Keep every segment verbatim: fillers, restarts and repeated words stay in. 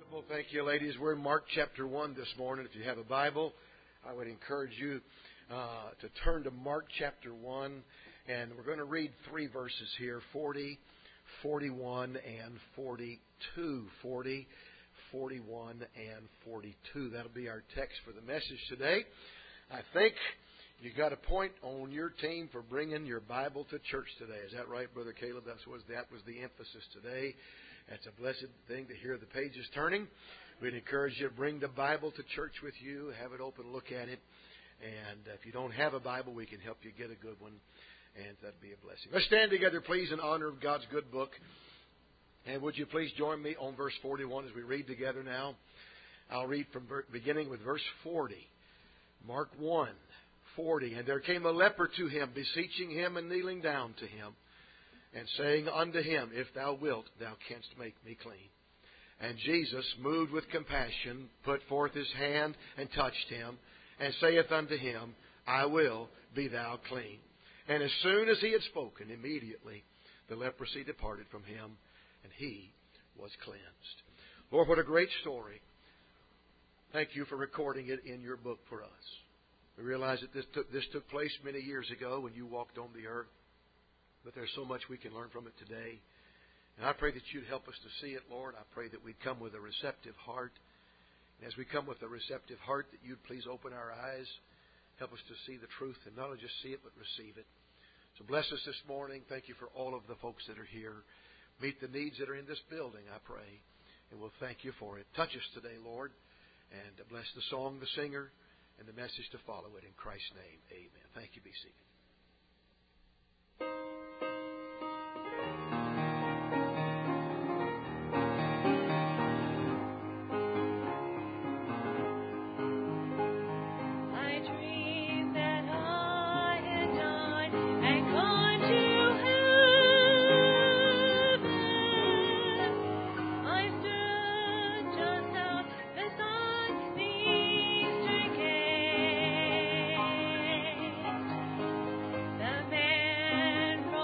Well, thank you, ladies. We're in Mark chapter one this morning. If you have a Bible, I would encourage you uh, to turn to Mark chapter one. And we're going to read three verses here, forty, forty-one, and forty-two. forty, forty-one, and forty-two. That'll be our text for the message today. I think you got a point on your team for bringing your Bible to church today. Is that right, Brother Caleb? That was, that was the emphasis today. That's a blessed thing to hear the pages turning. We'd encourage you to bring the Bible to church with you. Have it open, look at it. And if you don't have a Bible, we can help you get a good one. And that'd be a blessing. Let's stand together, please, in honor of God's good book. And would you please join me on verse forty-one as we read together now? I'll read from beginning with verse forty. Mark one, forty. And there came a leper to him, beseeching him and kneeling down to him, and saying unto him, If thou wilt, thou canst make me clean. And Jesus, moved with compassion, put forth his hand and touched him, and saith unto him, I will, be thou clean. And as soon as he had spoken, immediately the leprosy departed from him, and he was cleansed. Lord, what a great story. Thank you for recording it in your book for us. We realize that this took, this took place many years ago when you walked on the earth. But there's so much we can learn from it today. And I pray that you'd help us to see it, Lord. I pray that we'd come with a receptive heart. And as we come with a receptive heart, that you'd please open our eyes. Help us to see the truth and not only just see it, but receive it. So bless us this morning. Thank you for all of the folks that are here. Meet the needs that are in this building, I pray. And we'll thank you for it. Touch us today, Lord. And bless the song, the singer, and the message to follow it. In Christ's name, amen. Thank you. Be seated. The man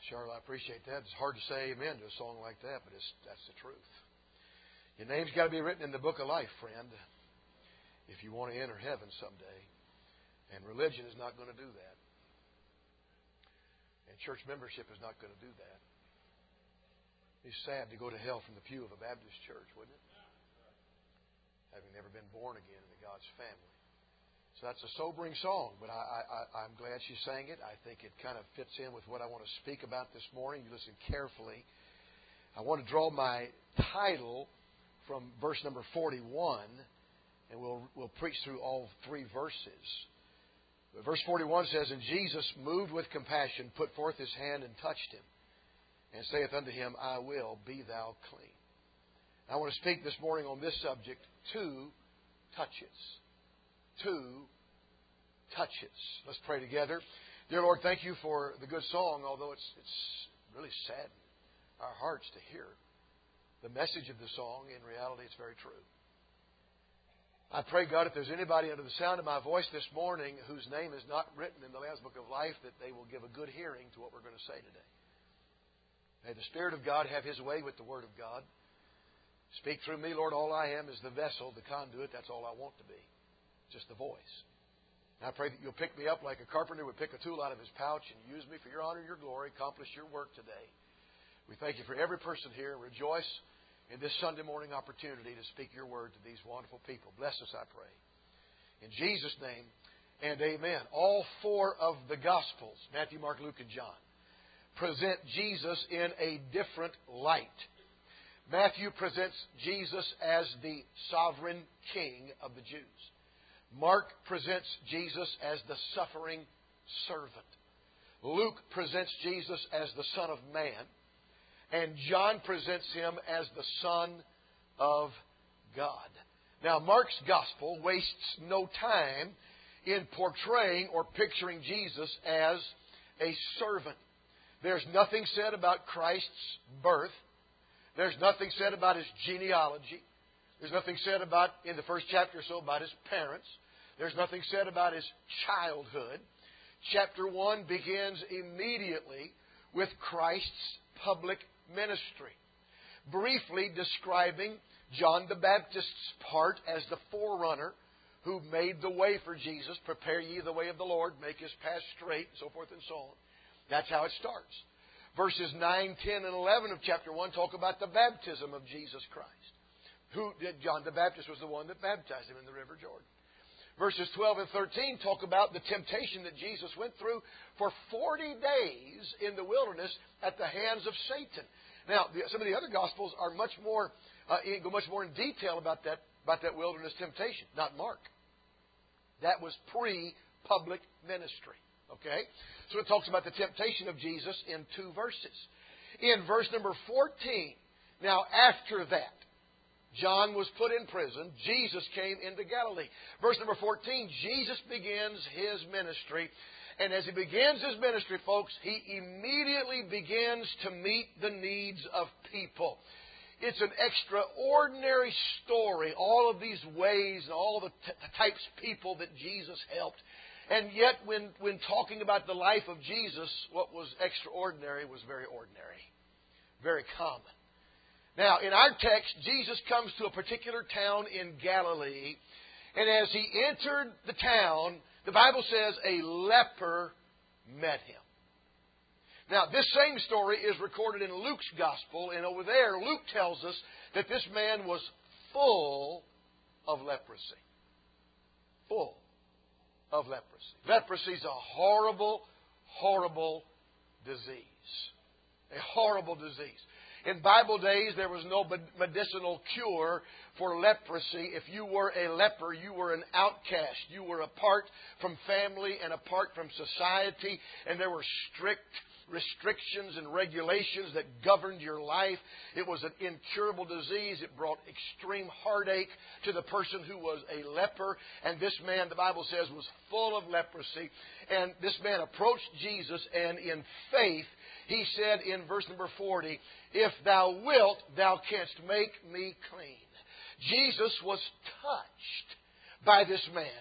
Charlie, I appreciate that. It's hard to say amen to a song like that, but it's, that's the truth. Your name's got to be written in the book of life, friend, if you want to enter heaven someday. And religion is not going to do that. And church membership is not going to do that. It's sad to go to hell from the pew of a Baptist church, wouldn't it? Having never been born again into God's family. So that's a sobering song, but I, I, I'm glad she sang it. I think it kind of fits in with what I want to speak about this morning. You listen carefully. I want to draw my title from verse number forty-one, and we'll we'll preach through all three verses. But verse forty-one says, "And Jesus, moved with compassion, put forth His hand and touched him, and saith unto him, I will, be thou clean." I want to speak this morning on this subject, two touches. Two touches. Let's pray together. Dear Lord, thank you for the good song, although it's it's really saddened our hearts to hear the message of the song. In reality, it's very true. I pray, God, if there's anybody under the sound of my voice this morning whose name is not written in the Lamb's Book of Life, that they will give a good hearing to what we're going to say today. May the Spirit of God have His way with the Word of God. Speak through me, Lord. All I am is the vessel, the conduit. That's all I want to be. Just the voice. And I pray that you'll pick me up like a carpenter would pick a tool out of his pouch and use me for your honor and your glory. Accomplish your work today. We thank you for every person here. Rejoice in this Sunday morning opportunity to speak your word to these wonderful people. Bless us, I pray. In Jesus' name, and amen. All four of the Gospels, Matthew, Mark, Luke, and John, present Jesus in a different light. Matthew presents Jesus as the sovereign King of the Jews. Mark presents Jesus as the suffering servant. Luke presents Jesus as the Son of Man. And John presents Him as the Son of God. Now, Mark's Gospel wastes no time in portraying or picturing Jesus as a servant. There's nothing said about Christ's birth. There's nothing said about His genealogy. There's nothing said about, in the first chapter or so, about His parents. There's nothing said about His childhood. Chapter one begins immediately with Christ's public ministry, briefly describing John the Baptist's part as the forerunner who made the way for Jesus. Prepare ye the way of the Lord, make His path straight, and so forth and so on. That's how it starts. Verses nine, ten, and eleven of chapter one talk about the baptism of Jesus Christ. Who did John the Baptist was the one that baptized Him in the River Jordan. Verses twelve and thirteen talk about the temptation that Jesus went through for forty days in the wilderness at the hands of Satan. Now, the, some of the other Gospels are much more uh, go much more in detail about that about that wilderness temptation. Not Mark. That was pre-public ministry. Okay, so it talks about the temptation of Jesus in two verses. In verse number fourteen, now after that, John was put in prison. Jesus came into Galilee. Verse number fourteen, Jesus begins His ministry. And as He begins His ministry, folks, He immediately begins to meet the needs of people. It's an extraordinary story, all of these ways and all the t- types of people that Jesus helped. And yet, when, when talking about the life of Jesus, what was extraordinary was very ordinary, very common. Now, in our text, Jesus comes to a particular town in Galilee, and as He entered the town, the Bible says a leper met Him. Now, this same story is recorded in Luke's Gospel, and over there, Luke tells us that this man was full of leprosy. Full of leprosy. Leprosy is a horrible, horrible disease. A horrible disease. In Bible days, there was no medicinal cure for leprosy. If you were a leper, you were an outcast. You were apart from family and apart from society, and there were strict restrictions and regulations that governed your life. It was an incurable disease. It brought extreme heartache to the person who was a leper. And this man, the Bible says, was full of leprosy. And this man approached Jesus, and in faith, he said in verse number forty, "If thou wilt, thou canst make me clean." Jesus was touched by this man.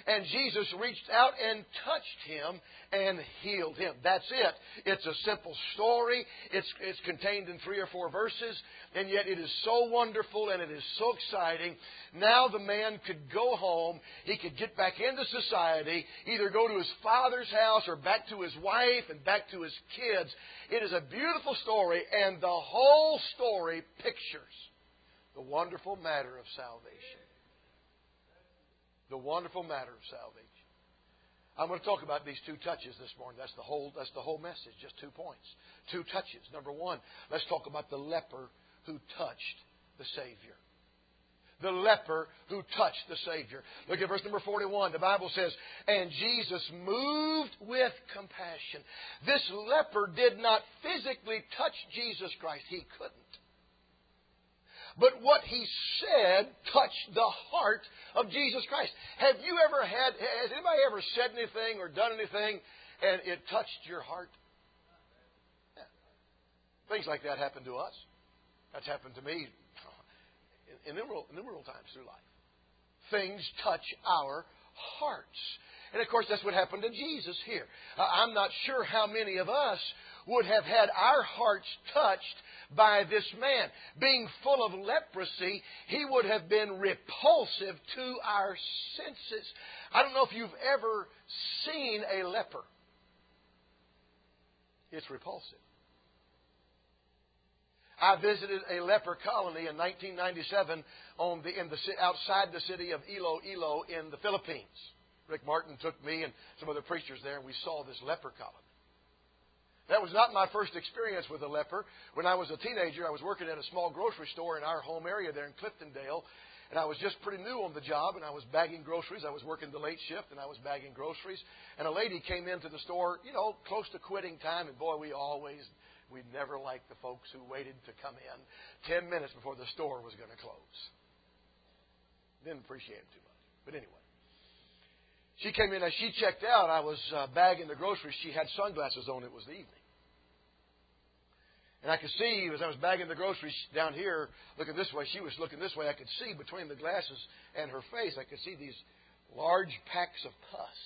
and Jesus reached out and touched him and healed him. That's it. It's a simple story. It's, it's contained in three or four verses, and yet it is so wonderful and it is so exciting. Now the man could go home. He could get back into society, either go to his father's house or back to his wife and back to his kids. It is a beautiful story, and the whole story pictures the wonderful matter of salvation. The wonderful matter of salvation. I'm going to talk about these two touches this morning. That's the whole, that's the whole message, just two points. Two touches. Number one, let's talk about the leper who touched the Savior. The leper who touched the Savior. Look at verse number forty-one. The Bible says, and Jesus moved with compassion. This leper did not physically touch Jesus Christ. He couldn't. But what he said touched the heart of Jesus Christ. Have you ever had, has anybody ever said anything or done anything and it touched your heart? Yeah. Things like that happen to us. That's happened to me innumerable, innumerable times through life. Things touch our hearts. And of course, that's what happened to Jesus here. Uh, I'm not sure how many of us would have had our hearts touched by this man. Being full of leprosy, he would have been repulsive to our senses. I don't know if you've ever seen a leper. It's repulsive. I visited a leper colony in nineteen ninety-seven on the, in the, outside the city of Iloilo in the Philippines. Rick Martin took me and some other preachers there, and we saw this leper colony. That was not my first experience with a leper. When I was a teenager, I was working at a small grocery store in our home area there in Cliftondale, and I was just pretty new on the job, and I was bagging groceries. I was working the late shift, and I was bagging groceries. And a lady came into the store, you know, close to quitting time, and boy, we always, we never liked the folks who waited to come in ten minutes before the store was going to close. Didn't appreciate it too much. But anyway. She came in, as she checked out, I was uh, bagging the groceries. She had sunglasses on. It was the evening. And I could see, as I was bagging the groceries down here, looking this way, she was looking this way. I could see between the glasses and her face, I could see these large packs of pus.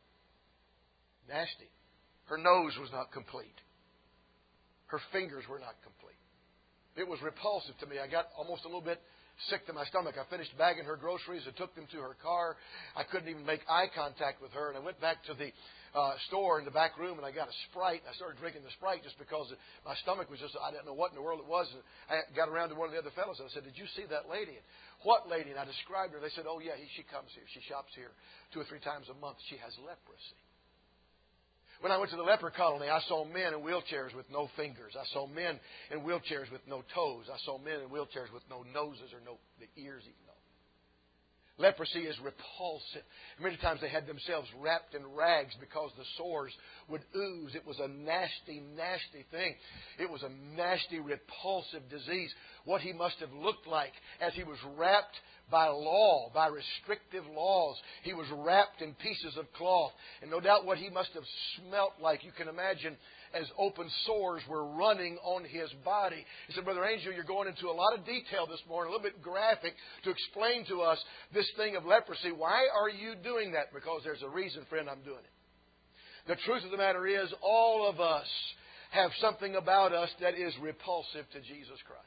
Nasty. Her nose was not complete. Her fingers were not complete. It was repulsive to me. I got almost a little bit sick to my stomach. I finished bagging her groceries and took them to her car. I couldn't even make eye contact with her. And I went back to the uh, store in the back room and I got a Sprite. And I started drinking the Sprite just because my stomach was just, I didn't know what in the world it was. And I got around to one of the other fellows and I said, did you see that lady? And, what lady? And I described her. They said, oh yeah, she comes here. She shops here two or three times a month. She has leprosy. When I went to the leper colony, I saw men in wheelchairs with no fingers. I saw men in wheelchairs with no toes. I saw men in wheelchairs with no noses or no the ears even. No. Leprosy is repulsive. Many times they had themselves wrapped in rags because the sores would ooze. It was a nasty, nasty thing. It was a nasty, repulsive disease. What he must have looked like as he was wrapped by law, by restrictive laws. He was wrapped in pieces of cloth. And no doubt what he must have smelt like, you can imagine, as open sores were running on his body. He said, Brother Angel, you're going into a lot of detail this morning, a little bit graphic, to explain to us this thing of leprosy. Why are you doing that? Because there's a reason, friend, I'm doing it. The truth of the matter is, all of us have something about us that is repulsive to Jesus Christ.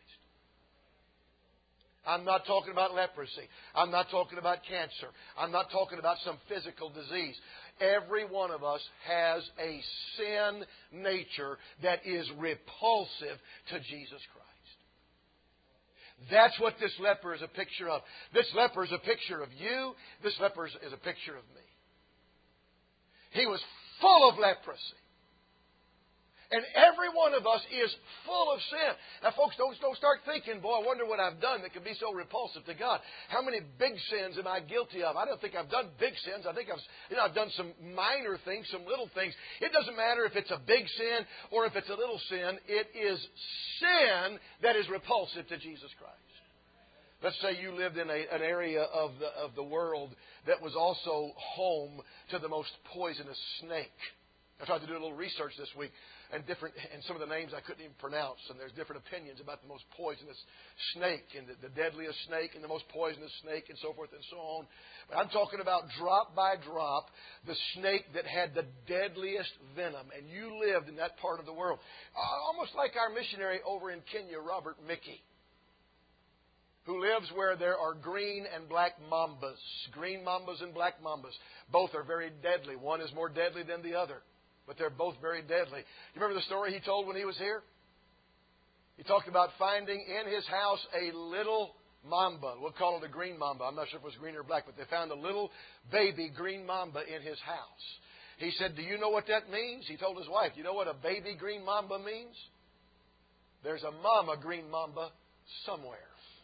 I'm not talking about leprosy. I'm not talking about cancer. I'm not talking about some physical disease. Every one of us has a sin nature that is repulsive to Jesus Christ. That's what this leper is a picture of. This leper is a picture of you. This leper is a picture of me. He was full of leprosy. And every one of us is full of sin. Now, folks, don't, don't start thinking, boy, I wonder what I've done that could be so repulsive to God. How many big sins am I guilty of? I don't think I've done big sins. I think I've, you know, I've done some minor things, some little things. It doesn't matter if it's a big sin or if it's a little sin. It is sin that is repulsive to Jesus Christ. Let's say you lived in a, an area of the, of the world that was also home to the most poisonous snake. I tried to do a little research this week. and different, and some of the names I couldn't even pronounce. And there's different opinions about the most poisonous snake and the, the deadliest snake and the most poisonous snake and so forth and so on. But I'm talking about drop by drop, the snake that had the deadliest venom. And you lived in that part of the world. Uh, almost like our missionary over in Kenya, Robert Mickey, who lives where there are green and black mambas. Green mambas and black mambas. Both are very deadly. One is more deadly than the other. But they're both very deadly. You remember the story he told when he was here? He talked about finding in his house a little mamba. We'll call it a green mamba. I'm not sure if it was green or black, but they found a little baby green mamba in his house. He said, do you know what that means? He told his wife, you know what a baby green mamba means? There's a mama green mamba somewhere.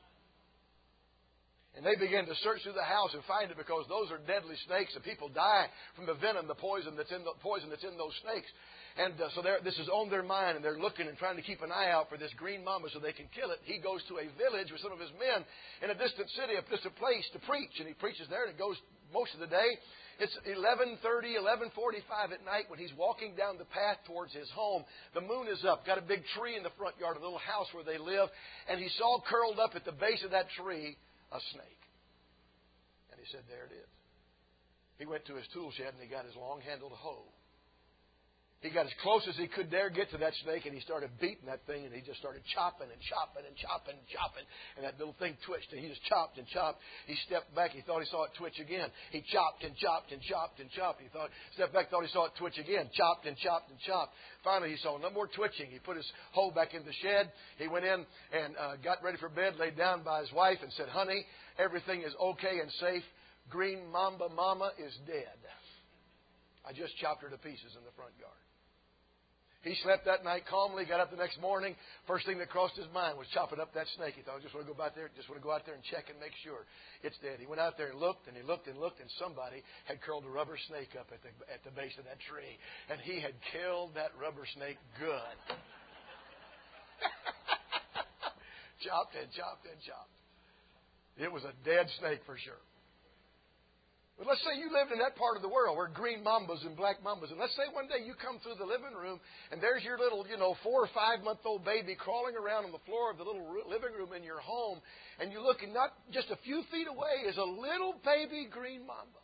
And they began to search through the house and find it, because those are deadly snakes, and people die from the venom, the poison that's in the poison that's in those snakes. And uh, so this is on their mind, and they're looking and trying to keep an eye out for this green mamba so they can kill it. He goes to a village with some of his men in a distant city, a distant place to preach, and he preaches there, and it goes most of the day. It's eleven thirty, eleven forty-five at night when he's walking down the path towards his home. The moon is up, got a big tree in the front yard, a little house where they live, and he saw curled up at the base of that tree a snake. And he said, there it is. He went to his tool shed and he got his long-handled hoe. He got as close as he could dare get to that snake, and he started beating that thing, and he just started chopping and chopping and chopping and chopping, and that little thing twitched, and he just chopped and chopped. He stepped back. He thought he saw it twitch again. He chopped and chopped and chopped and chopped. He thought, stepped back, thought he saw it twitch again. Chopped and chopped and chopped. Finally, he saw no more twitching. He put his hoe back in the shed. He went in and uh, got ready for bed, laid down by his wife, and said, honey, everything is okay and safe. Green Mamba Mama is dead. I just chopped her to pieces in the front yard. He slept that night calmly, got up the next morning. First thing that crossed his mind was chopping up that snake. He thought, I just want to go out there, just want to go out there and check and make sure it's dead. He went out there and looked, and he looked and looked, and somebody had curled a rubber snake up at the at the base of that tree. And he had killed that rubber snake good. Chopped and chopped and chopped. It was a dead snake for sure. But let's say you lived in that part of the world where green mambas and black mambas. And let's say one day you come through the living room and there's your little, you know, four or five month old baby crawling around on the floor of the little living room in your home. And you look, and not just a few feet away is a little baby green mamba.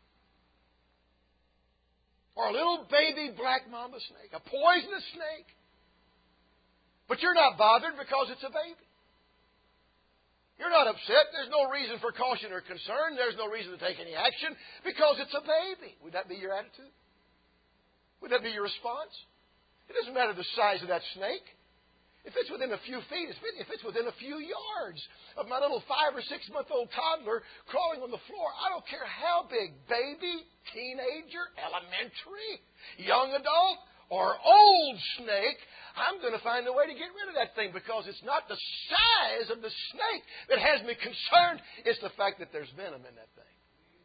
Or a little baby black mamba snake. A poisonous snake. But you're not bothered because it's a baby. You're not upset. There's no reason for caution or concern. There's no reason to take any action because it's a baby. Would that be your attitude? Would that be your response? It doesn't matter the size of that snake. If it's within a few feet, if it's within a few yards of my little five or six month old toddler crawling on the floor, I don't care how big, baby, teenager, elementary, young adult, or old snake, I'm going to find a way to get rid of that thing, because it's not the size of the snake that has me concerned. It's the fact that there's venom in that thing.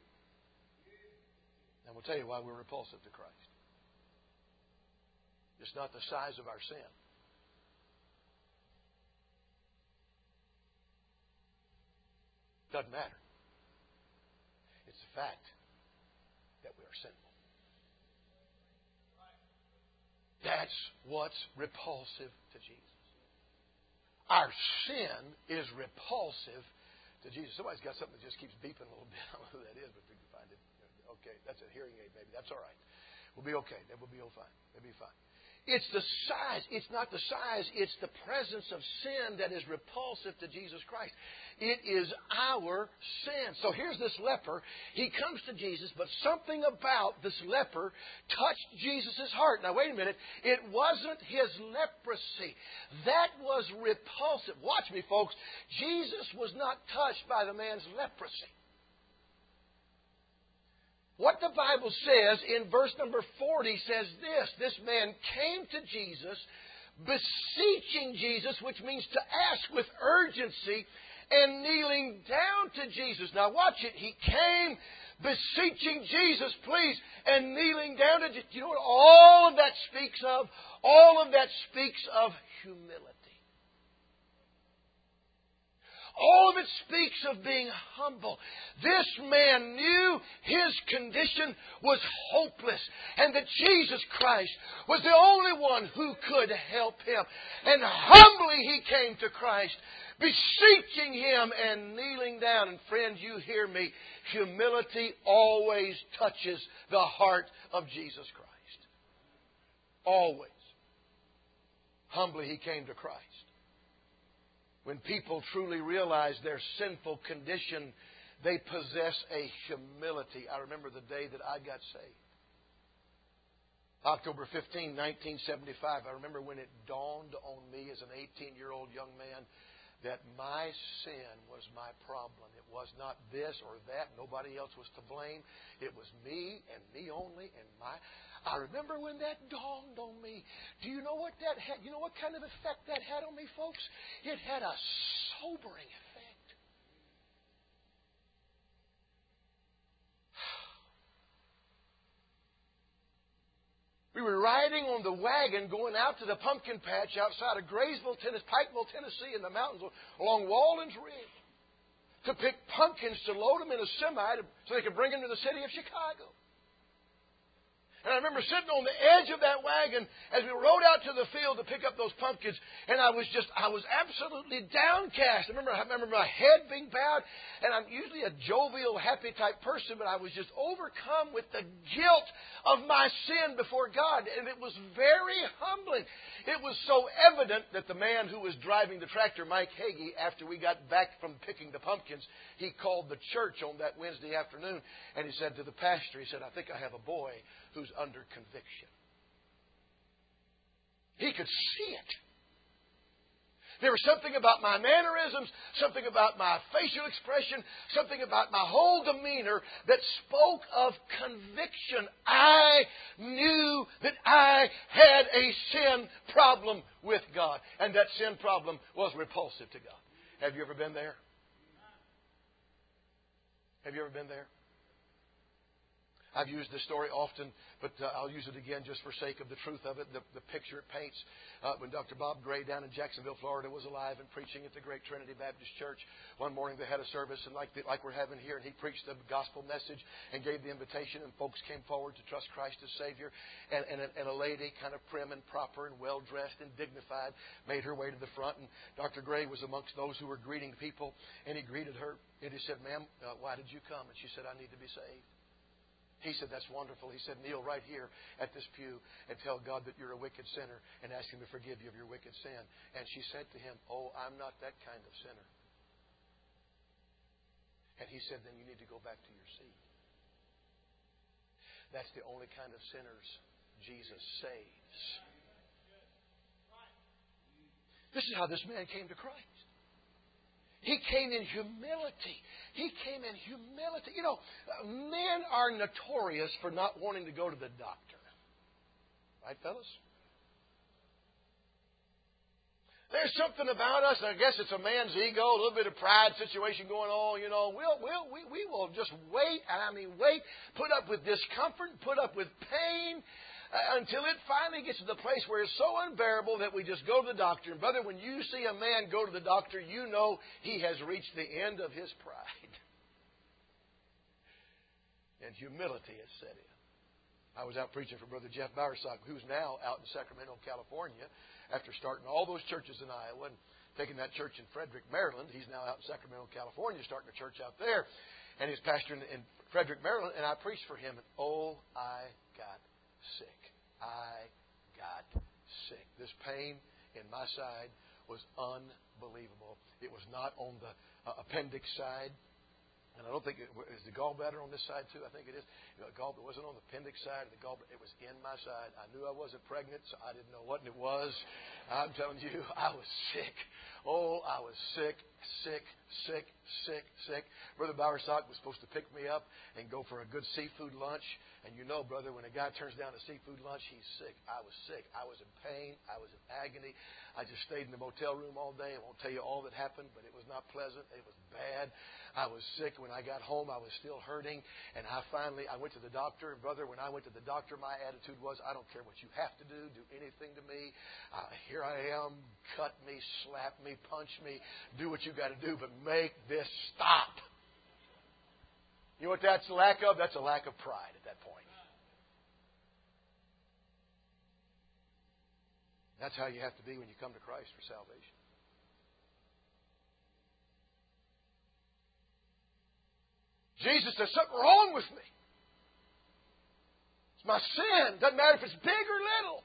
And we'll tell you why we're repulsive to Christ. It's not the size of our sin. Doesn't matter. It's the fact that we are sinful. That's what's repulsive to Jesus. Our sin is repulsive to Jesus. Somebody's got something that just keeps beeping a little bit. I don't know who that is, but we can find it. Okay, that's a hearing aid, maybe. That's all right. We'll be okay. That will be all fine. That'll be fine. It's the size. It's not the size. It's the presence of sin that is repulsive to Jesus Christ. It is our sin. So here's this leper. He comes to Jesus, but something about this leper touched Jesus' heart. Now, wait a minute. It wasn't his leprosy. That was repulsive. Watch me, folks. Jesus was not touched by the man's leprosy. What the Bible says in verse number forty says this. This man came to Jesus, beseeching Jesus, which means to ask with urgency, and kneeling down to Jesus. Now watch it. He came beseeching Jesus, please, and kneeling down to Jesus. You know what all of that speaks of? All of that speaks of humility. All of it speaks of being humble. This man knew his condition was hopeless and that Jesus Christ was the only one who could help him. And humbly he came to Christ, beseeching Him and kneeling down. And friends, you hear me. Humility always touches the heart of Jesus Christ. Always. Humbly he came to Christ. When people truly realize their sinful condition, they possess a humility. I remember the day that I got saved. October fifteenth, nineteen seventy-five. I remember when it dawned on me as an eighteen-year-old young man that my sin was my problem. It was not this or that. Nobody else was to blame. It was me and me only and my... I remember when that dawned on me. Do you know what that had? You know what kind of effect that had on me, folks? It had a sobering effect. We were riding on the wagon going out to the pumpkin patch outside of Graysville, Tennessee, Pikeville, Tennessee, in the mountains along Walden's Ridge to pick pumpkins to load them in a semi so they could bring them to the city of Chicago. And I remember sitting on the edge of that wagon as we rode out to the field to pick up those pumpkins. And I was just, I was absolutely downcast. I remember, I remember my head being bowed. And I'm usually a jovial, happy type person, but I was just overcome with the guilt of my sin before God. And it was very humbling. It was so evident that the man who was driving the tractor, Mike Hagee, after we got back from picking the pumpkins, he called the church on that Wednesday afternoon. And he said to the pastor, he said, I think I have a boy who's under conviction. He could see it. There was something about my mannerisms, something about my facial expression, something about my whole demeanor that spoke of conviction. I knew that I had a sin problem with God, and that sin problem was repulsive to God. Have you ever been there? Have you ever been there? I've used this story often, but uh, I'll use it again just for sake of the truth of it, the, the picture it paints. Uh, when Doctor Bob Gray down in Jacksonville, Florida was alive and preaching at the Great Trinity Baptist Church, one morning they had a service and like, the, like we're having here, and he preached the gospel message and gave the invitation, and folks came forward to trust Christ as Savior. And, and, a, and a lady, kind of prim and proper and well-dressed and dignified, made her way to the front. And Doctor Gray was amongst those who were greeting people, and he greeted her. And he said, ma'am, uh, why did you come? And she said, I need to be saved. He said, that's wonderful. He said, kneel right here at this pew and tell God that you're a wicked sinner and ask Him to forgive you of your wicked sin. And she said to him, oh, I'm not that kind of sinner. And he said, then you need to go back to your seat. That's the only kind of sinners Jesus saves. This is how this man came to Christ. He came in humility. He came in humility. You know, men are notorious for not wanting to go to the doctor. Right, fellas? There's something about us, and I guess it's a man's ego, a little bit of pride situation going on. You know, we'll, we'll, we, we will just wait, and I mean wait, put up with discomfort, put up with pain, Uh, until it finally gets to the place where it's so unbearable that we just go to the doctor. And brother, when you see a man go to the doctor, you know he has reached the end of his pride. And humility has set in. I was out preaching for Brother Jeff Bowersock, who's now out in Sacramento, California, after starting all those churches in Iowa and taking that church in Frederick, Maryland. He's now out in Sacramento, California, starting a church out there. And he's pastoring in Frederick, Maryland, and I preached for him. And oh, I got sick. I got sick. This pain in my side was unbelievable. It was not on the uh, appendix side. And I don't think it is the gallbladder on this side too. I think it is. You know, gall, it wasn't on the appendix side. The gallbladder, it was in my side. I knew I wasn't pregnant, so I didn't know what it was. I'm telling you, I was sick. Oh, I was sick, sick, sick, sick, sick. Brother Bowersock was supposed to pick me up and go for a good seafood lunch. And you know, brother, when a guy turns down a seafood lunch, he's sick. I was sick. I was in pain. I was in agony. I just stayed in the motel room all day. I won't tell you all that happened, but it was not pleasant. It was bad. I was sick. When I got home, I was still hurting. And I finally, I went to the doctor. And brother, when I went to the doctor, my attitude was, I don't care what you have to do. Do anything to me. Uh, here I am. Cut me, slap me, punch me. Do what you got to do but make this stop. You know what that's a lack of? That's a lack of pride at that point. That's how you have to be when you come to Christ for salvation. Jesus says, something wrong with me. It's my sin. Doesn't matter if it's big or little.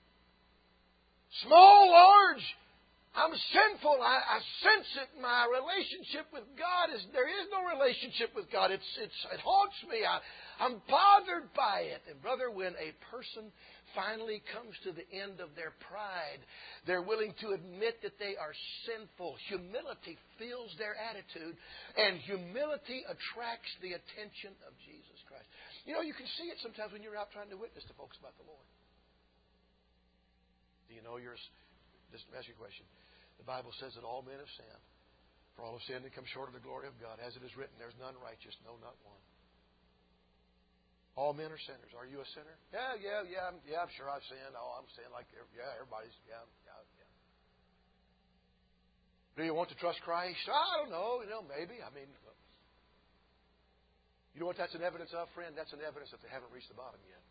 Small, large. I'm sinful. I, I sense it. My relationship with God is, there is no relationship with God. It's, it's, it haunts me. I, I'm bothered by it. And brother, when a person finally comes to the end of their pride, they're willing to admit that they are sinful. Humility fills their attitude, and humility attracts the attention of Jesus Christ. You know, you can see it sometimes when you're out trying to witness to folks about the Lord. Do you know yours? Just ask you a question. The Bible says that all men have sinned. For all have sinned and come short of the glory of God. As it is written, there's none righteous, no, not one. All men are sinners. Are you a sinner? Yeah, yeah, yeah. I'm, yeah, I'm sure I've sinned. Oh, I'm saying like, yeah, everybody's, yeah, yeah, yeah. Do you want to trust Christ? I don't know. You know, maybe. I mean, you know what that's an evidence of, friend? That's an evidence that they haven't reached the bottom yet.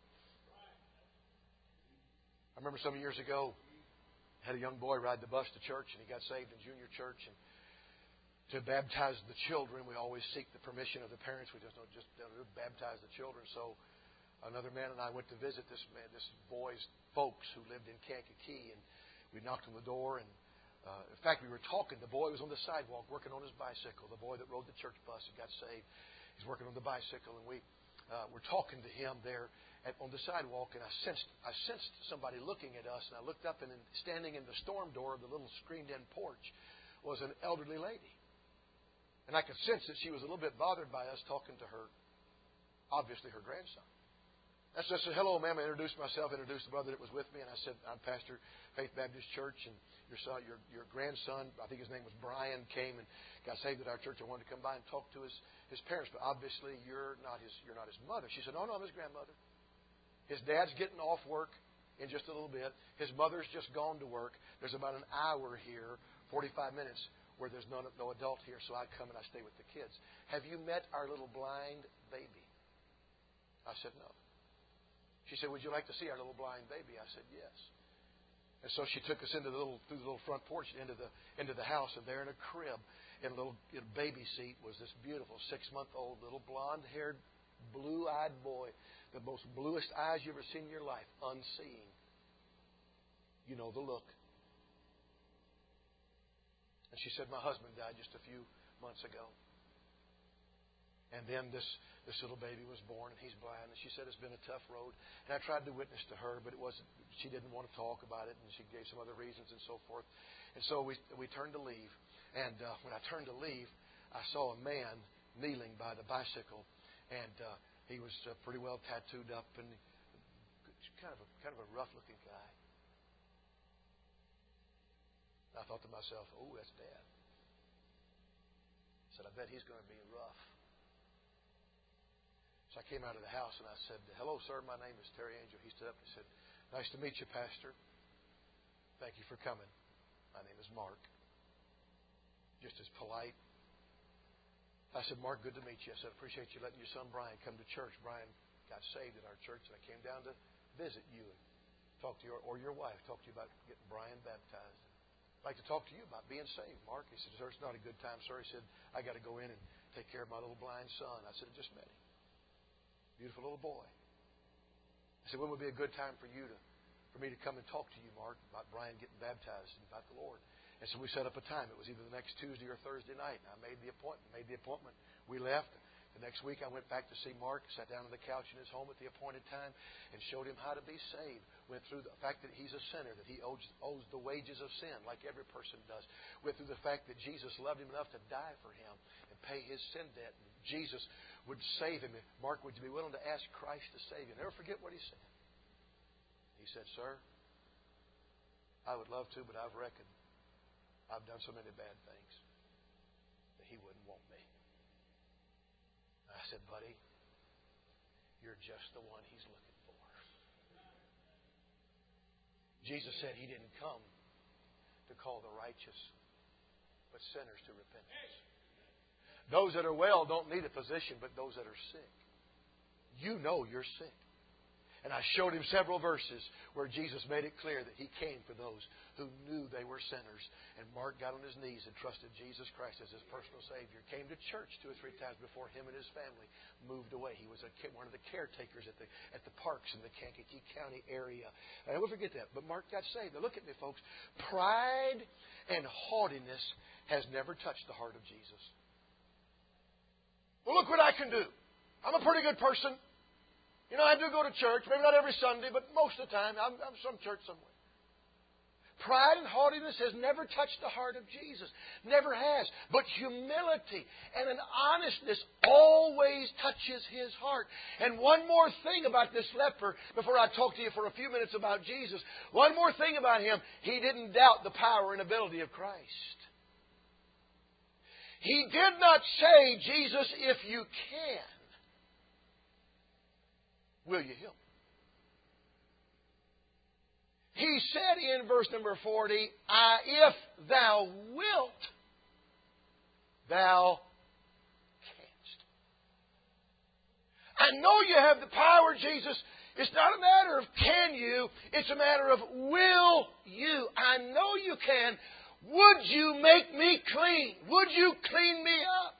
I remember some years ago, I had a young boy ride the bus to church, and he got saved in junior church. And to baptize the children, we always seek the permission of the parents. We just don't just don't baptize the children. So another man and I went to visit this man, this boy's folks who lived in Kankakee, and we knocked on the door. And uh, in fact, we were talking. The boy was on the sidewalk working on his bicycle. The boy that rode the church bus and got saved, he's working on the bicycle, and we uh, were talking to him there at, on the sidewalk. And I sensed I sensed somebody looking at us, and I looked up, and in, standing in the storm door of the little screened-in porch was an elderly lady. And I could sense that she was a little bit bothered by us talking to her, obviously her grandson. I said, hello, ma'am. I introduced myself, introduced the brother that was with me, and I said, I'm Pastor Faith Baptist Church, and your son, your your grandson, I think his name was Brian, came and got saved at our church. I wanted to come by and talk to his, his parents, but obviously you're not his you're not his mother. She said, no, no, I'm his grandmother. His dad's getting off work in just a little bit. His mother's just gone to work. There's about an hour here, forty-five minutes, where there's no, no adult here, so I come and I stay with the kids. Have you met our little blind baby? I said, no. She said, would you like to see our little blind baby? I said, yes. And so she took us into the little through the little front porch into the into the house, and there in a crib, in a little in a baby seat, was this beautiful six-month-old little blonde-haired, blue-eyed boy, the most bluest eyes you ever seen in your life, unseeing. You know the look. And she said, my husband died just a few months ago. And then this, this little baby was born, and he's blind. And she said it's been a tough road. And I tried to witness to her, but it wasn't. She didn't want to talk about it, and she gave some other reasons and so forth. And so we we turned to leave. And uh, when I turned to leave, I saw a man kneeling by the bicycle, and uh, he was uh, pretty well tattooed up, and kind of a kind of a rough-looking guy. I thought to myself, oh, that's Dad. I said, I bet he's going to be rough. So I came out of the house and I said, hello, sir, my name is Terry Angel. He stood up and said, nice to meet you, Pastor. Thank you for coming. My name is Mark. Just as polite. I said, Mark, good to meet you. I said, I appreciate you letting your son Brian come to church. Brian got saved at our church, and I came down to visit you and talk to you, or your wife, talk to you about getting Brian baptized. I'd like to talk to you about being saved, Mark. He said, sir, it's not a good time, sir. He said, I got to go in and take care of my little blind son. I said, I just met him. Beautiful little boy. I said, when would be a good time for you to, for me to come and talk to you, Mark, about Brian getting baptized and about the Lord? And so we set up a time. It was either the next Tuesday or Thursday night. And I made the appointment. Made the appointment. We left. The next week I went back to see Mark, sat down on the couch in his home at the appointed time, and showed him how to be saved. Went through the fact that he's a sinner, that he owes, owes the wages of sin, like every person does. Went through the fact that Jesus loved him enough to die for him and pay his sin debt. And Jesus would save him. Mark, would you be willing to ask Christ to save you? Never forget what he said. He said, sir, I would love to, but I've reckoned I've done so many bad things that he wouldn't want me. I said, buddy, you're just the one he's looking for. Jesus said he didn't come to call the righteous, but sinners to repentance. Those that are well don't need a physician, but those that are sick. You know you're sick. And I showed him several verses where Jesus made it clear that He came for those who knew they were sinners. And Mark got on his knees and trusted Jesus Christ as his personal Savior. Came to church two or three times before him and his family moved away. He was a, one of the caretakers at the at the parks in the Kankakee County area. I never forget that. But Mark got saved. Now look at me, folks. Pride and haughtiness has never touched the heart of Jesus. Well, look what I can do. I'm a pretty good person. You know, I do go to church, maybe not every Sunday, but most of the time, I'm, I'm some church somewhere. Pride and haughtiness has never touched the heart of Jesus. Never has. But humility and an honestness always touches His heart. And one more thing about this leper, before I talk to you for a few minutes about Jesus, one more thing about him, he didn't doubt the power and ability of Christ. He did not say, Jesus, if you can, will you heal me? He said in verse number forty, I, if thou wilt, thou canst. I know you have the power, Jesus. It's not a matter of can you, it's a matter of will you. I know you can. Would you make me clean? Would you clean me up?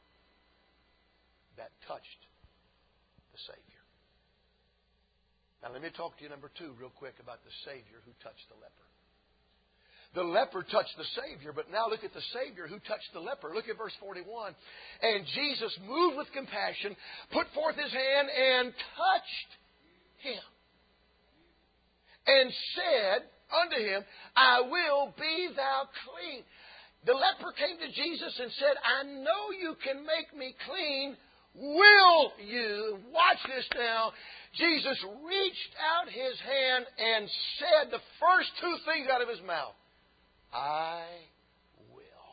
That touched the Savior. Now let me talk to you, number two, real quick about the Savior who touched the leper. The leper touched the Savior, but now look at the Savior who touched the leper. Look at verse forty-one. And Jesus, moved with compassion, put forth His hand and touched him. And said unto him, I will be thou clean. The leper came to Jesus and said, I know you can make me clean. Will you? Watch this now. Jesus reached out His hand and said the first two things out of His mouth. I will.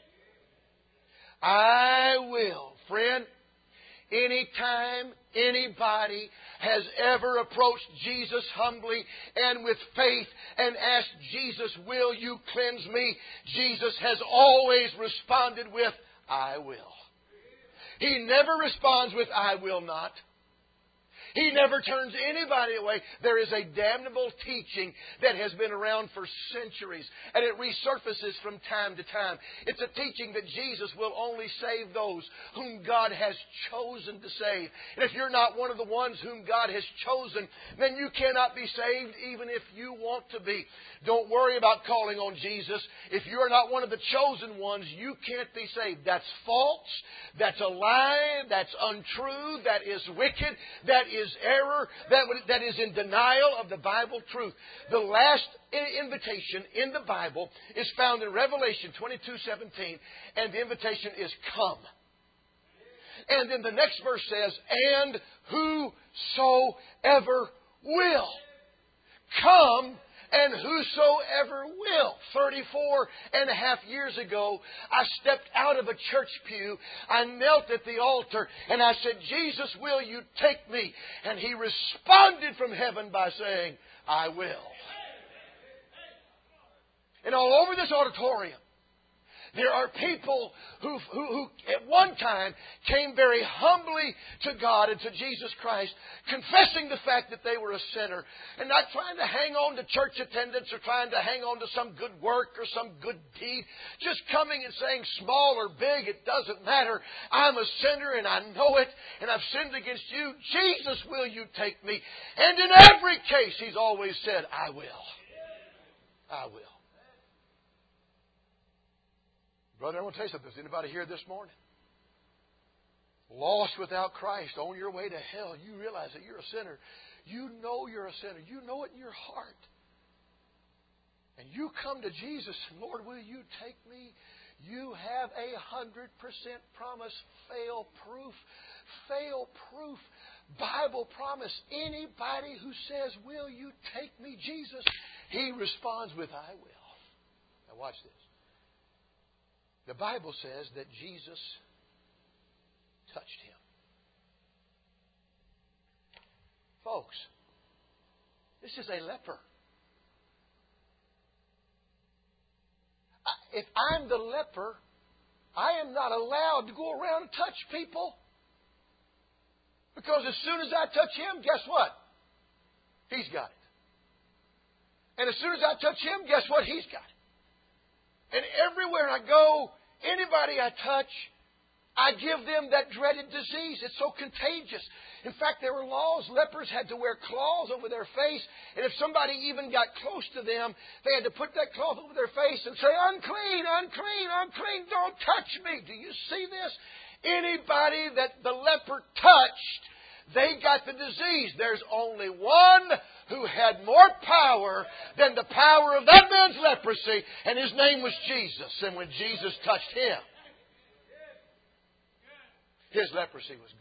I will. Friend, anytime anybody has ever approached Jesus humbly and with faith and asked Jesus, will you cleanse me? Jesus has always responded with, I will. He never responds with, I will not. He never turns anybody away. There is a damnable teaching that has been around for centuries, and it resurfaces from time to time. It's a teaching that Jesus will only save those whom God has chosen to save. And if you're not one of the ones whom God has chosen, then you cannot be saved even if you want to be. Don't worry about calling on Jesus. If you're not one of the chosen ones, you can't be saved. That's false. That's a lie. That's untrue. That is wicked. That is error. That, that is in denial of the Bible truth. The last invitation in the Bible is found in Revelation twenty-two seventeen, and the invitation is come. And then the next verse says, and whosoever will. Come, and whosoever will. thirty-four and a half years ago, I stepped out of a church pew. I knelt at the altar and I said, Jesus, will you take me? And He responded from heaven by saying, I will. And all over this auditorium, there are people who, who, who at one time came very humbly to God and to Jesus Christ, confessing the fact that they were a sinner and not trying to hang on to church attendance or trying to hang on to some good work or some good deed. Just coming and saying, small or big, it doesn't matter. I'm a sinner and I know it and I've sinned against you. Jesus, will you take me? And in every case, He's always said, I will. I will. Brother, I want to tell you something. Is anybody here this morning lost without Christ, on your way to hell? You realize that you're a sinner. You know you're a sinner. You know it in your heart. And you come to Jesus, Lord, will you take me? You have a hundred percent promise, fail proof, fail proof, Bible promise. Anybody who says, will you take me, Jesus? He responds with, I will. Now watch this. The Bible says that Jesus touched him. Folks, this is a leper. if I'm the leper, I am not allowed to go around and touch people. Because as soon as I touch him, guess what? He's got it. And as soon as I touch him, guess what? He's got it. And everywhere I go, anybody I touch, I give them that dreaded disease. It's so contagious. In fact, there were laws. Lepers had to wear cloths over their face. And if somebody even got close to them, they had to put that cloth over their face and say, unclean, unclean, unclean, don't touch me. Do you see this? Anybody that the leper touched, they got the disease. There's only one who had more power than the power of that man's leprosy, and his name was Jesus. And when Jesus touched him, his leprosy was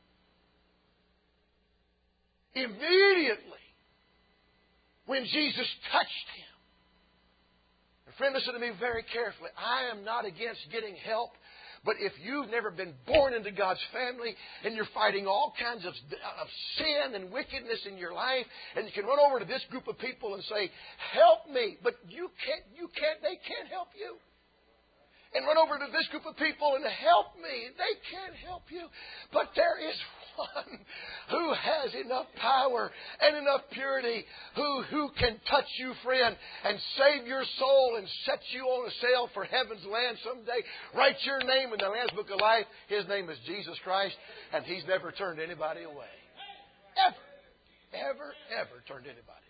gone. Immediately, when Jesus touched him. And friend, listen to me very carefully. I am not against getting help. But if you've never been born into God's family and you're fighting all kinds of, of sin and wickedness in your life, and you can run over to this group of people and say, help me, but you can't, you can't, they can't help you. And run over to this group of people and help me. They can't help you. But there is one who has enough power and enough purity who, who can touch you, friend, and save your soul and set you on a sail for heaven's land someday. Write your name in the Lamb's Book of Life. His name is Jesus Christ, and He's never turned anybody away. Ever, ever, ever turned anybody away.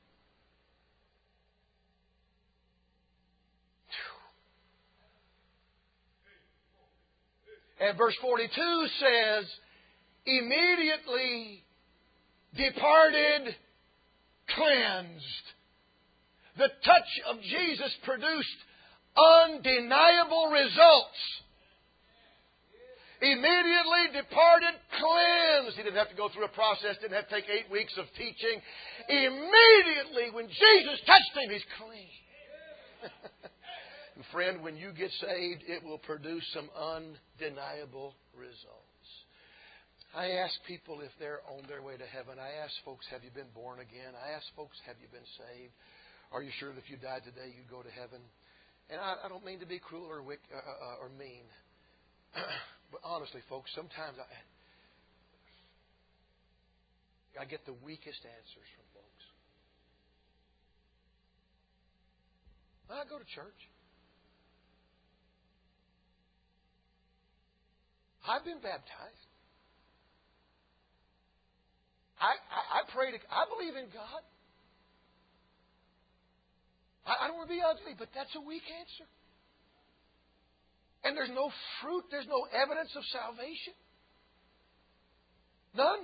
And verse forty-two says, immediately departed cleansed. The touch of Jesus produced undeniable results. Immediately departed cleansed. He didn't have to go through a process, didn't have to take eight weeks of teaching. Immediately when Jesus touched him, he's clean. And friend, when you get saved, it will produce some undeniable results. I ask people if they're on their way to heaven. I ask folks, have you been born again? I ask folks, have you been saved? Are you sure that if you died today, you'd go to heaven? And I, I don't mean to be cruel or, wick, uh, uh, or mean. But honestly, folks, sometimes I, I get the weakest answers from folks. I go to church. I've been baptized. I, I, I pray to I believe in God. I, I don't want to be ugly, but that's a weak answer. And there's no fruit, there's no evidence of salvation. None.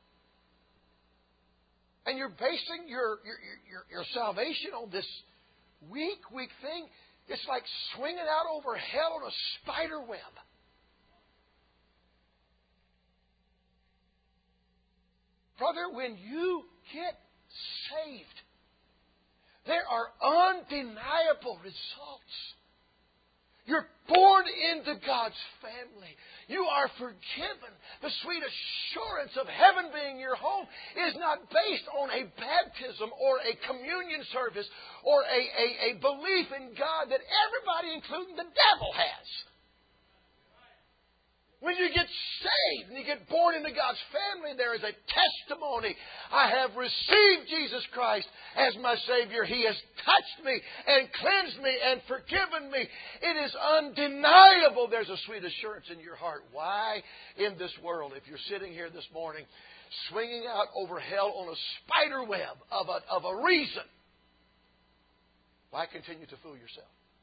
And you're basing your, your, your, your salvation on this weak, weak thing. It's like swinging out over hell on a spider web. Brother, when you get saved, there are undeniable results. You're born into God's family. You are forgiven. The sweet assurance of heaven being your home is not based on a baptism or a communion service or a, a, a belief in God that everybody, including the devil, has. When you get saved and you get born into God's family, there is a testimony. I have received Jesus Christ as my Savior. He has touched me and cleansed me and forgiven me. It is undeniable there's a sweet assurance in your heart. Why in this world, if you're sitting here this morning, swinging out over hell on a spider web of a, of a reason, why continue to fool yourself?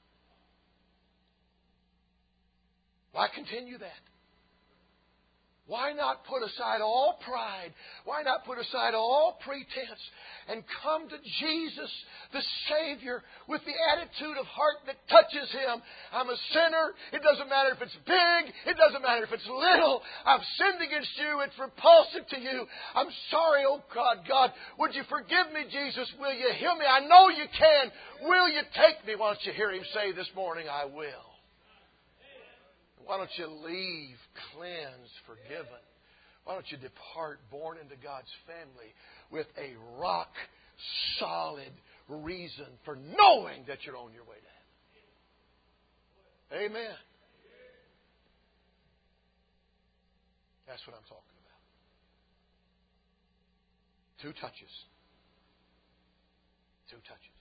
Why continue that? Why not put aside all pride? Why not put aside all pretense and come to Jesus, the Savior, with the attitude of heart that touches Him? I'm a sinner. It doesn't matter if it's big. It doesn't matter if it's little. I've sinned against you. It's repulsive to you. I'm sorry, oh God. God, would you forgive me, Jesus? Will you heal me? I know you can. Will you take me? Why don't you hear Him say this morning, I will. Why don't you leave cleansed, forgiven? Why don't you depart born into God's family with a rock-solid reason for knowing that you're on your way to heaven? Amen. That's what I'm talking about. Two touches. Two touches.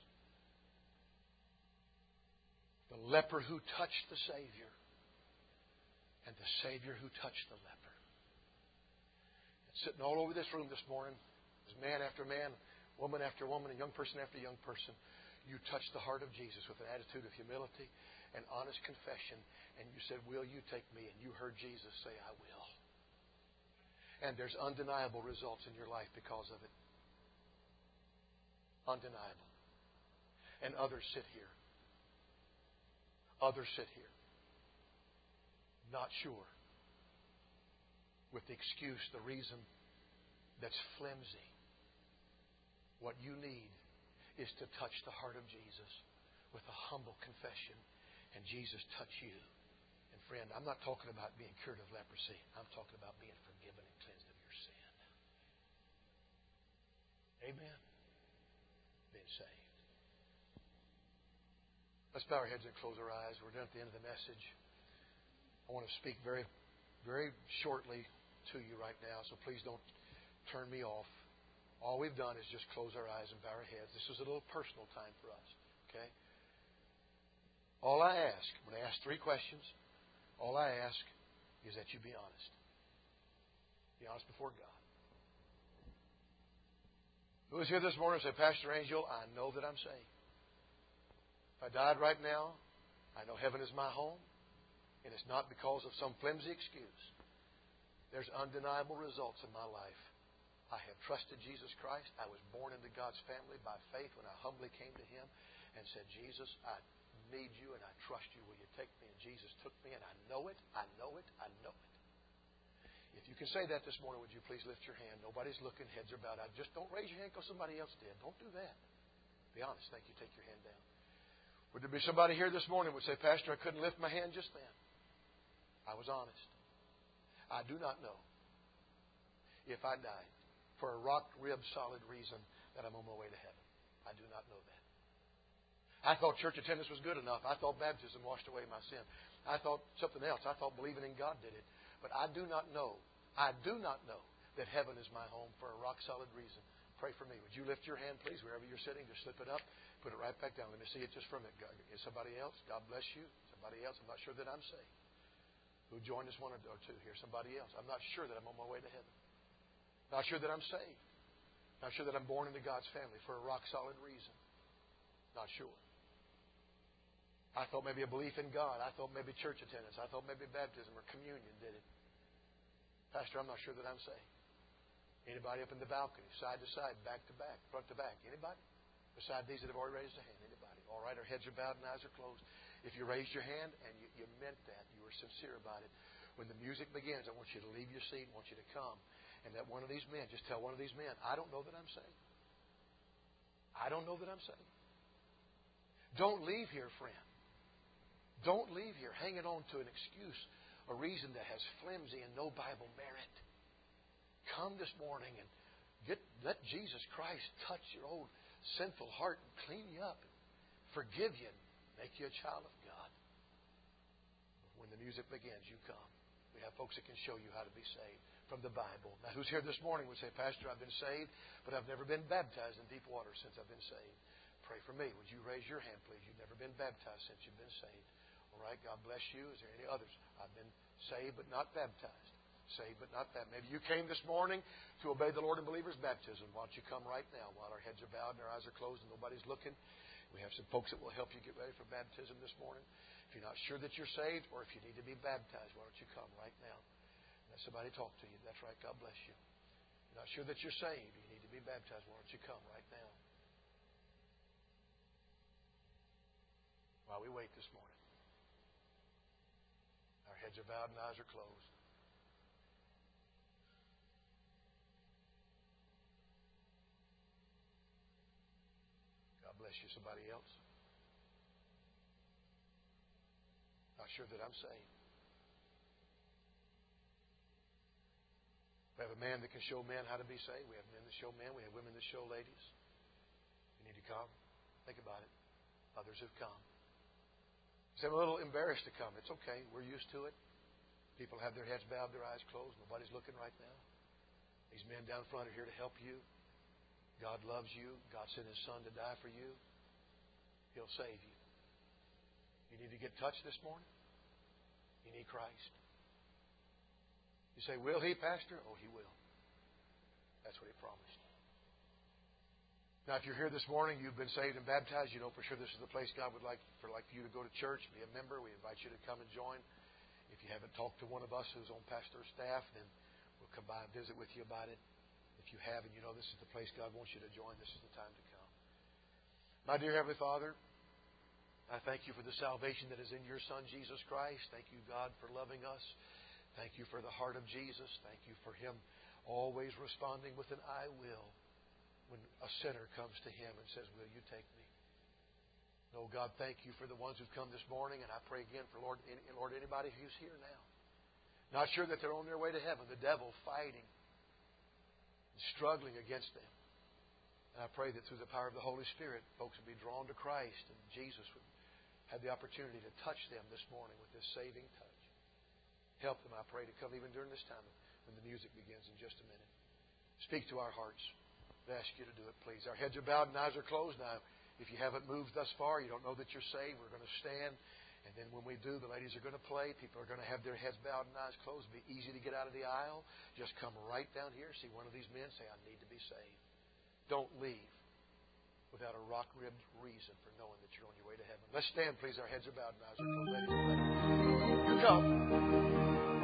The leper who touched the Savior and the Savior who touched the leper. And sitting all over this room this morning, as man after man, woman after woman, and young person after young person, you touched the heart of Jesus with an attitude of humility and honest confession, and you said, "Will you take me?" And you heard Jesus say, "I will." And there's undeniable results in your life because of it. Undeniable. And others sit here. Others sit here. Not sure. With the excuse, the reason that's flimsy. What you need is to touch the heart of Jesus with a humble confession, and Jesus touch you. And friend, I'm not talking about being cured of leprosy. I'm talking about being forgiven and cleansed of your sin. Amen. Being saved. Let's bow our heads and close our eyes. We're done at the end of the message. I want to speak very, very shortly to you right now, so please don't turn me off. All we've done is just close our eyes and bow our heads. This is a little personal time for us. Okay? All I ask, I'm going to ask three questions. All I ask is that you be honest. Be honest before God. Who is here this morning and say, "Pastor Angel, I know that I'm saved. If I died right now, I know heaven is my home, and it's not because of some flimsy excuse. There's undeniable results in my life. I have trusted Jesus Christ. I was born into God's family by faith when I humbly came to Him and said, 'Jesus, I need you and I trust you. Will you take me?' And Jesus took me, and I know it, I know it, I know it." If you can say that this morning, would you please lift your hand? Nobody's looking, heads are bowed. I just don't raise your hand because somebody else did. Don't do that. Be honest. Thank you. Take your hand down. Would there be somebody here this morning who would say, "Pastor, I couldn't lift my hand just then. I was honest. I do not know if I died for a rock, rib, solid reason that I'm on my way to heaven. I do not know that. I thought church attendance was good enough. I thought baptism washed away my sin. I thought something else. I thought believing in God did it. But I do not know, I do not know that heaven is my home for a rock solid reason. Pray for me. Would you lift your hand, please, wherever you're sitting? Just slip it up. Put it right back down. Let me see it just from it. Is somebody else? God bless you. Somebody else? I'm not sure that I'm saved. Who joined us one or two here? Somebody else. I'm not sure that I'm on my way to heaven. Not sure that I'm saved. Not sure that I'm born into God's family for a rock solid reason. Not sure. I thought maybe a belief in God. I thought maybe church attendance. I thought maybe baptism or communion did it. Pastor, I'm not sure that I'm saved. Anybody up in the balcony, side to side, back to back, front to back? Anybody? Beside these that have already raised a hand. Anybody? All right, our heads are bowed and eyes are closed. If you raised your hand and you, you meant that, you were sincere about it, when the music begins, I want you to leave your seat. I want you to come. And that one of these men, just tell one of these men, "I don't know that I'm saved. I don't know that I'm saved." Don't leave here, friend. Don't leave here hanging on to an excuse, a reason that has flimsy and no Bible merit. Come this morning and get let Jesus Christ touch your old sinful heart and clean you up and forgive you and make you a child of God. When the music begins, you come. We have folks that can show you how to be saved from the Bible. Now, who's here this morning would say, "Pastor, I've been saved, but I've never been baptized in deep water since I've been saved. Pray for me." Would you raise your hand, please? You've never been baptized since you've been saved. All right, God bless you. Is there any others? I've been saved but not baptized. Saved but not baptized. Maybe you came this morning to obey the Lord in believer's baptism. Why don't you come right now while our heads are bowed and our eyes are closed and nobody's looking? We have some folks that will help you get ready for baptism this morning. If you're not sure that you're saved or if you need to be baptized, why don't you come right now? Let somebody talk to you. That's right. God bless you. If you're not sure that you're saved, you need to be baptized, why don't you come right now? While we wait this morning. Our heads are bowed and eyes are closed. God bless you. Somebody else? Not sure that I'm saved. We have a man that can show men how to be saved. We have men that show men. We have women that show ladies. You need to come. Think about it. Others have come. So I'm a little embarrassed to come. It's okay. We're used to it. People have their heads bowed, their eyes closed. Nobody's looking right now. These men down front are here to help you. God loves you. God sent His Son to die for you. He'll save you. You need to get touched this morning? You need Christ. You say, will He, Pastor? Oh, He will. That's what He promised. Now, if you're here this morning, you've been saved and baptized, you know for sure this is the place God would like for like you to go to church, be a member. We invite you to come and join. If you haven't talked to one of us who's on pastor's staff, then we'll come by and visit with you about it. If you have and you know this is the place God wants you to join, this is the time to come. My dear Heavenly Father, I thank you for the salvation that is in your Son, Jesus Christ. Thank you, God, for loving us. Thank you for the heart of Jesus. Thank you for Him always responding with an I will when a sinner comes to Him and says, will you take me? Oh, God, thank you for the ones who've come this morning. And I pray again for, Lord, Lord, anybody who's here now. Not sure that they're on their way to heaven. The devil fighting and struggling against them. And I pray that through the power of the Holy Spirit, folks would be drawn to Christ and Jesus would have the opportunity to touch them this morning with this saving touch. Help them, I pray, to come even during this time when the music begins in just a minute. Speak to our hearts. I ask you to do it, please. Our heads are bowed and eyes are closed now. If you haven't moved thus far, you don't know that you're saved, we're going to stand. And then when we do, the ladies are going to play. People are going to have their heads bowed and eyes closed. It'll be easy to get out of the aisle. Just come right down here. See one of these men. Say, I need to be saved. Don't leave without a rock-ribbed reason for knowing that you're on your way to heaven. Let's stand, please. Our heads are bowed and eyes are closed. Ladies, here come.